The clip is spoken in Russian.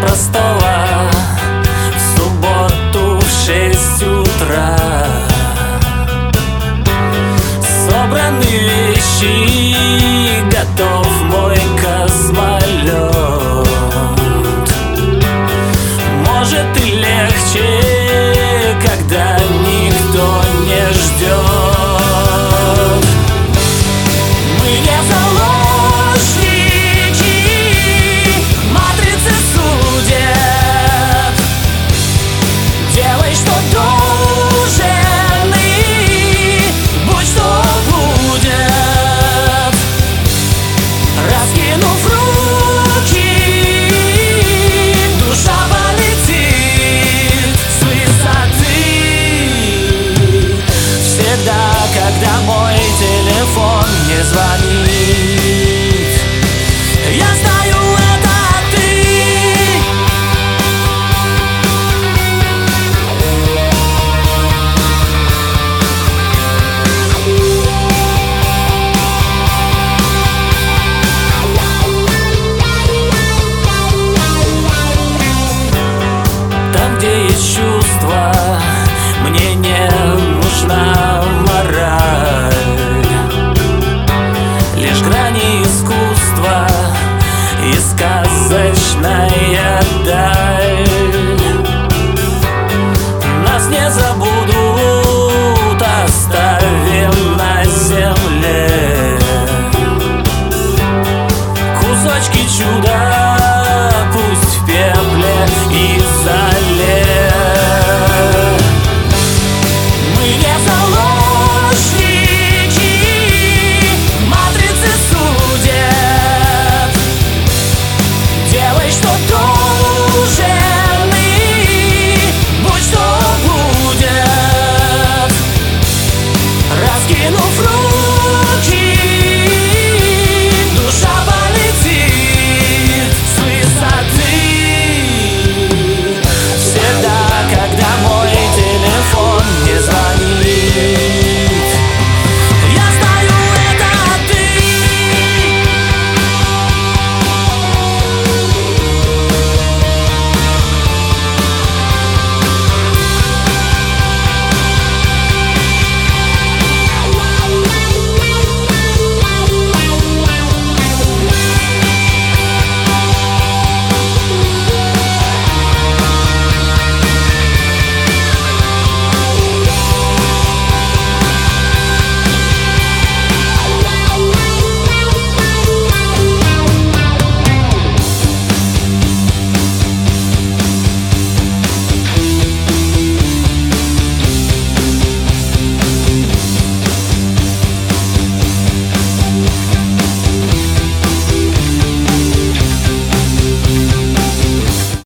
простого в субботу в 6 утра. Собраны вещи, готов мой космолет. Может и легче, когда никто не ждет. Мы не заложники матрицы судеб. Делай, что должен, и будь, что будет. Раскинув руки, душа полетит с высоты. Всегда, когда мой телефон не звонит, я знаю, это ты. Там, где есть чувства,